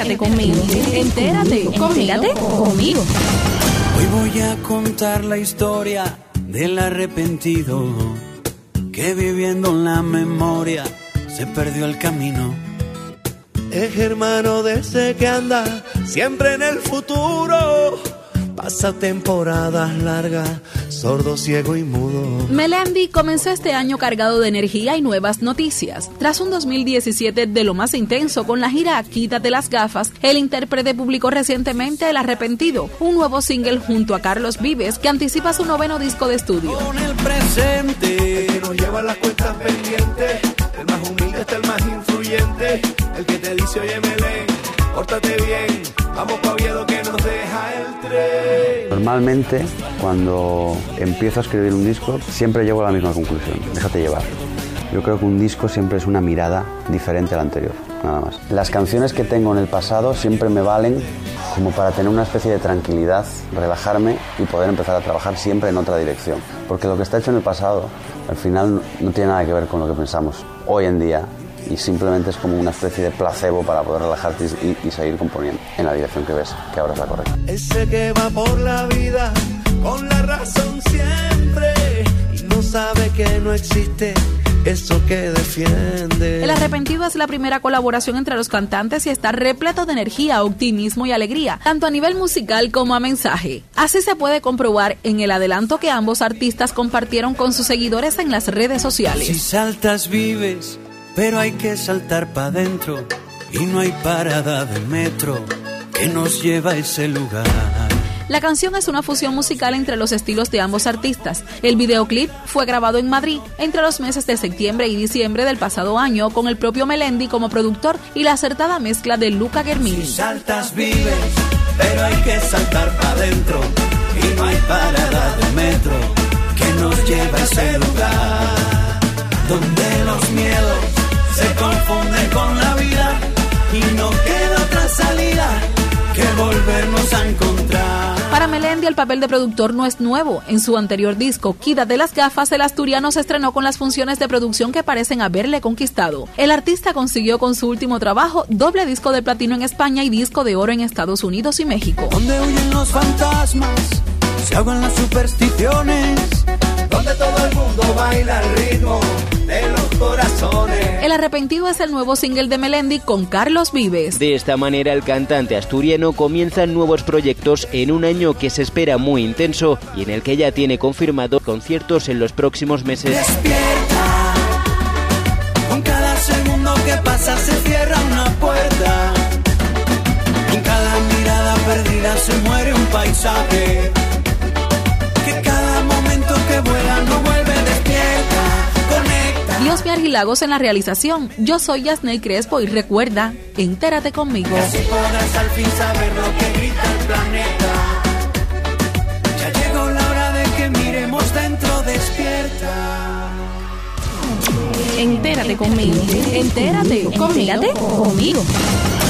Entérate conmigo. Entérate conmigo. Hoy voy a contar la historia del arrepentido que viviendo en la memoria se perdió el camino. Es hermano de ese que anda siempre en el futuro. Pasa temporadas largas, sordo, ciego y mudo. Melendi comenzó este año cargado de energía y nuevas noticias. Tras un 2017 de lo más intenso con la gira Quítate las gafas, el intérprete publicó recientemente El Arrepentido, un nuevo single junto a Carlos Vives que anticipa su 9º disco de estudio. Con el presente, el que nos lleva las cuentas pendientes, el más humilde está el más influyente, el que te dice oye Melén, pórtate bien, vamos pa' Oviedo que nos deja el tren. Normalmente, cuando empiezo a escribir un disco, siempre llego a la misma conclusión, déjate llevar. Yo creo que un disco siempre es una mirada diferente a la anterior, nada más. Las canciones que tengo en el pasado siempre me valen como para tener una especie de tranquilidad, relajarme y poder empezar a trabajar siempre en otra dirección. Porque lo que está hecho en el pasado, al final no tiene nada que ver con lo que pensamos hoy en día. Y simplemente es como una especie de placebo para poder relajarte y seguir componiendo en la dirección que ves, que ahora es la correcta. Ese que va por la vida con la razón siempre y no sabe que no existe eso que defiende. El Arrepentido es la primera colaboración entre los cantantes y está repleto de energía, optimismo y alegría, tanto a nivel musical como a mensaje. Así se puede comprobar en el adelanto que ambos artistas compartieron con sus seguidores en las redes sociales. Si saltas vives, pero hay que saltar pa' dentro y no hay parada de metro que nos lleva a ese lugar. La canción es una fusión musical entre los estilos de ambos artistas. El videoclip fue grabado en Madrid entre los meses de septiembre y diciembre del pasado año con el propio Melendi como productor y la acertada mezcla de Luca Guermini. Si saltas vives, pero hay que saltar pa' dentro y no hay parada de metro que nos lleva a ese lugar donde los miedos se confunden con la vida y no queda otra salida que volvernos a encontrar. Para Melendi el papel de productor no es nuevo. En su anterior disco, Quítate las gafas, el asturiano se estrenó con las funciones de producción que parecen haberle conquistado. El artista consiguió con su último trabajo doble disco de platino en España y disco de oro en Estados Unidos y México. Donde huyen los fantasmas, se ahogan las supersticiones, donde todo el mundo baila al ritmo de los corazones. El Arrepentido es el nuevo single de Melendi con Carlos Vives. De esta manera el cantante asturiano comienza nuevos proyectos en un año que se espera muy intenso y en el que ya tiene confirmado conciertos en los próximos meses. Despierta, con cada segundo que pasa se cierra una puerta, con cada mirada perdida se muere un paisaje, que cada momento que vuela no vuelve, despierta, conecta. Diosmi Argilagos en la realización. Yo soy Yasnel Crespo y recuerda, entérate conmigo. Que así podrás al fin saber lo que grita el planeta. Ya llegó la hora de que miremos dentro, despierta. Entérate conmigo. Entérate conmigo.